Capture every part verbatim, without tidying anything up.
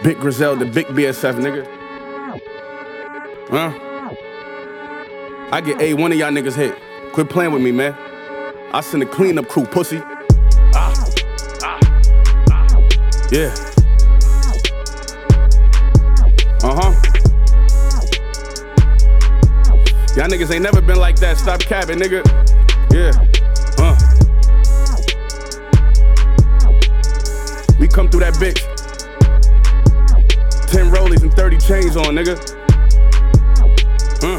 Big Griselda, big B S F, nigga. Huh? I get A, one of y'all niggas hit. Quit playing with me, man. I send a cleanup crew, pussy. Ah. Ah. Yeah. Uh-huh. Y'all niggas ain't never been like that. Stop capping, nigga. Yeah. Uh. We come through that bitch. Ten rollies and thirty chains on, nigga. Uh.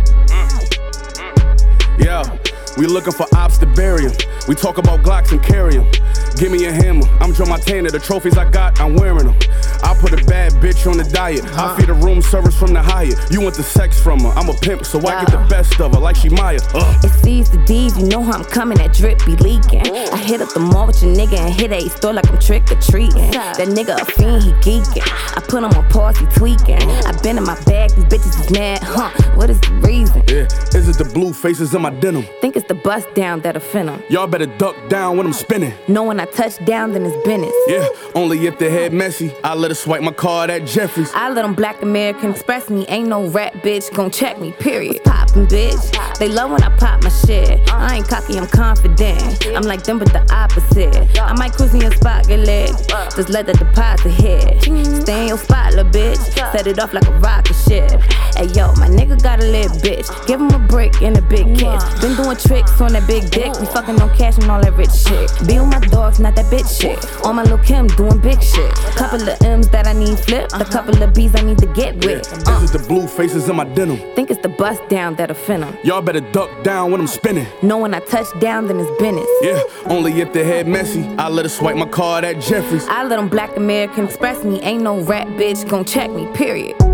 Uh. Yo, we looking for ops to bury 'em. We talk about Glocks and carry 'em. Give me a hammer, I'm Joe Montana. The trophies I got, I'm wearing them. I put a bad bitch on the diet. I feed her room service from the Hyatt. You want the sex from her, I'm a pimp, so I get the best of her, like she Maya. Ugh. It sees the D's, you know how I'm coming, that drip be leaking. I hit up the mall with your nigga and hit a store like I'm trick-or-treating. That nigga a fiend, he geeking. I put him on pause, he tweaking. I been in my bag, these bitches is mad, huh? What is the reason? Yeah, is it the blue faces in my denim? Think it's the bust down that offend him. Y'all better duck down when I'm spinning. Know when I touch down, then it's business. Yeah, only if the head messy, I let her swipe my card at Jeffries. I let them Black American express me. Ain't no rap bitch gon' check me, period. Poppin' bitch, they love when I pop my shit. I ain't cocky, I'm confident. I'm like them but the opposite. I might cruise in your spot, get lit. Just let the deposit hit. Stay in your spot, lil' bitch. Set it off like a rocket ship. Hey yo, my nigga got a lit bitch. Give him a brick and a big kiss. Been doing tricks on that big dick. We fucking on cash and all that rich shit. Be with my dogs, not that bitch shit. On my Lil' Kim doing big shit. Couple of M's that I need flipped. A couple of B's I need to get with. Yeah, this is the blue faces in my denim. Think it's the bust down that offend him. Y'all better duck down when I'm spinning. Know when I touch down, then it's business. Yeah, only if the head messy, I let her swipe my card at Jeffries. I let them Black American express me. Ain't no rap bitch gon' check me, period.